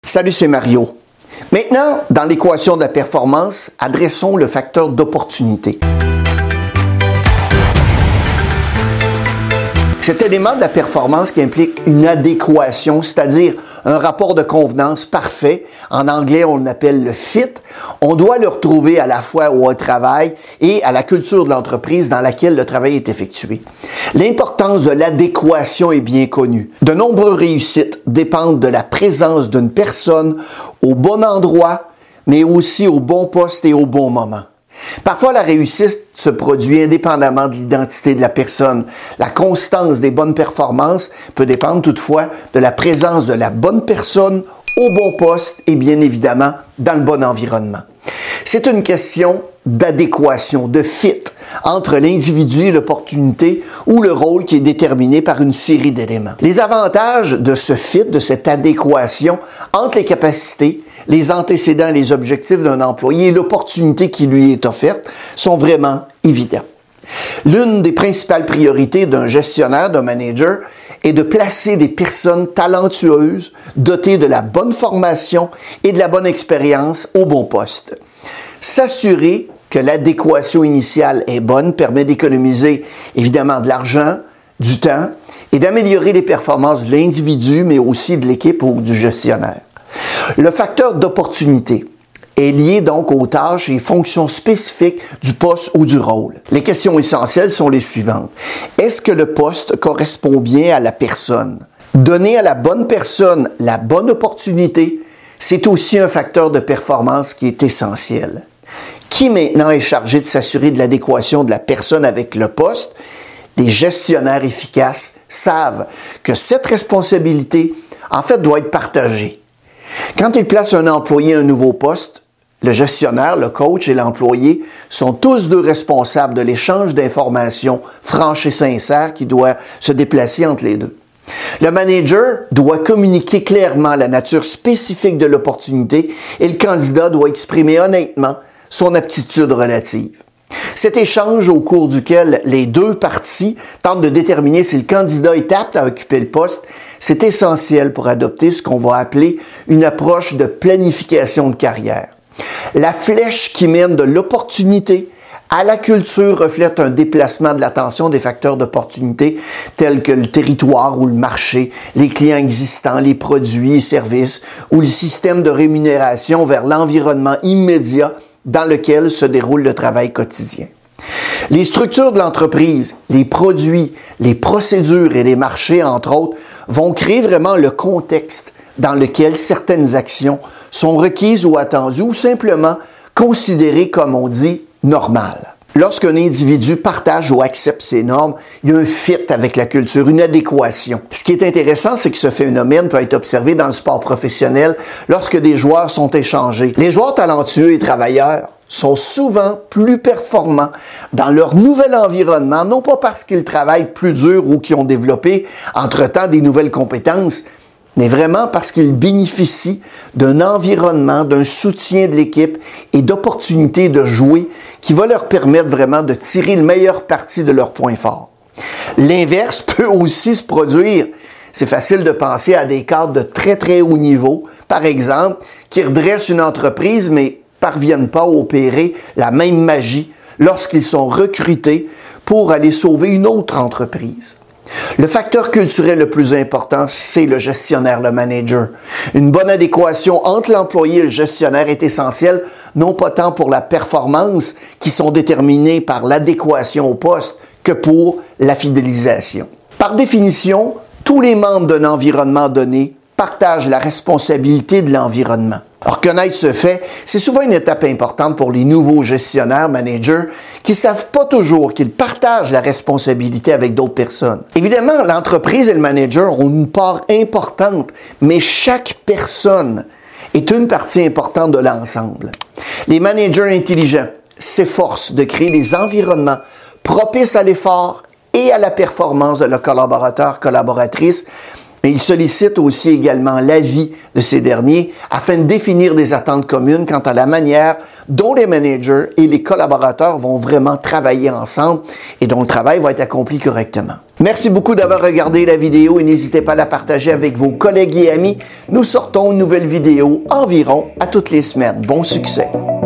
Salut, c'est Mario. Maintenant, dans l'équation de la performance, adressons le facteur d'opportunité. Cet élément de la performance qui implique une adéquation, c'est-à-dire un rapport de convenance parfait, en anglais on l'appelle le fit, on doit le retrouver à la fois au travail et à la culture de l'entreprise dans laquelle le travail est effectué. L'importance de l'adéquation est bien connue. De nombreuses réussites dépendent de la présence d'une personne au bon endroit, mais aussi au bon poste et au bon moment. Parfois, la réussite se produit indépendamment de l'identité de la personne. La constance des bonnes performances peut dépendre toutefois de la présence de la bonne personne au bon poste et bien évidemment dans le bon environnement. C'est une question d'adéquation, de fit entre l'individu et l'opportunité ou le rôle qui est déterminé par une série d'éléments. Les avantages de ce fit, de cette adéquation entre les capacités, les antécédents et les objectifs d'un employé et l'opportunité qui lui est offerte sont vraiment évidents. L'une des principales priorités d'un gestionnaire, d'un manager, est de placer des personnes talentueuses, dotées de la bonne formation et de la bonne expérience au bon poste. S'assurer que l'adéquation initiale est bonne permet d'économiser évidemment de l'argent, du temps et d'améliorer les performances de l'individu, mais aussi de l'équipe ou du gestionnaire. Le facteur d'opportunité est lié donc aux tâches et fonctions spécifiques du poste ou du rôle. Les questions essentielles sont les suivantes. Est-ce que le poste correspond bien à la personne? Donner à la bonne personne la bonne opportunité, c'est aussi un facteur de performance qui est essentiel. Qui maintenant est chargé de s'assurer de l'adéquation de la personne avec le poste? Les gestionnaires efficaces savent que cette responsabilité, en fait, doit être partagée. Quand ils placent un employé à un nouveau poste, le gestionnaire, le coach et l'employé sont tous deux responsables de l'échange d'informations franches et sincères qui doit se déplacer entre les deux. Le manager doit communiquer clairement la nature spécifique de l'opportunité et le candidat doit exprimer honnêtement son aptitude relative. Cet échange au cours duquel les deux parties tentent de déterminer si le candidat est apte à occuper le poste, c'est essentiel pour adopter ce qu'on va appeler une approche de planification de carrière. La flèche qui mène de l'opportunité à la culture reflète un déplacement de l'attention des facteurs d'opportunité tels que le territoire ou le marché, les clients existants, les produits et services ou le système de rémunération vers l'environnement immédiat dans lequel se déroule le travail quotidien. Les structures de l'entreprise, les produits, les procédures et les marchés, entre autres, vont créer vraiment le contexte dans lequel certaines actions sont requises ou attendues ou simplement considérées, comme on dit, normales. Lorsqu'un individu partage ou accepte ces normes, il y a un fit avec la culture, une adéquation. Ce qui est intéressant, c'est que ce phénomène peut être observé dans le sport professionnel lorsque des joueurs sont échangés. Les joueurs talentueux et travailleurs sont souvent plus performants dans leur nouvel environnement, non pas parce qu'ils travaillent plus dur ou qu'ils ont développé entre-temps des nouvelles compétences, mais vraiment parce qu'ils bénéficient d'un environnement, d'un soutien de l'équipe et d'opportunités de jouer qui va leur permettre vraiment de tirer le meilleur parti de leurs points forts. L'inverse peut aussi se produire. C'est facile de penser à des cadres de très très haut niveau, par exemple, qui redressent une entreprise mais parviennent pas à opérer la même magie lorsqu'ils sont recrutés pour aller sauver une autre entreprise. Le facteur culturel le plus important, c'est le gestionnaire, le manager. Une bonne adéquation entre l'employé et le gestionnaire est essentielle, non pas tant pour la performance, qui sont déterminées par l'adéquation au poste, que pour la fidélisation. Par définition, tous les membres d'un environnement donné partagent la responsabilité de l'environnement. Reconnaître ce fait, c'est souvent une étape importante pour les nouveaux gestionnaires, managers, qui ne savent pas toujours qu'ils partagent la responsabilité avec d'autres personnes. Évidemment, l'entreprise et le manager ont une part importante, mais chaque personne est une partie importante de l'ensemble. Les managers intelligents s'efforcent de créer des environnements propices à l'effort et à la performance de leurs collaborateurs, collaboratrices, Mais il sollicite aussi également l'avis de ces derniers afin de définir des attentes communes quant à la manière dont les managers et les collaborateurs vont vraiment travailler ensemble et dont le travail va être accompli correctement. Merci beaucoup d'avoir regardé la vidéo et n'hésitez pas à la partager avec vos collègues et amis. Nous sortons une nouvelle vidéo environ à toutes les semaines. Bon succès!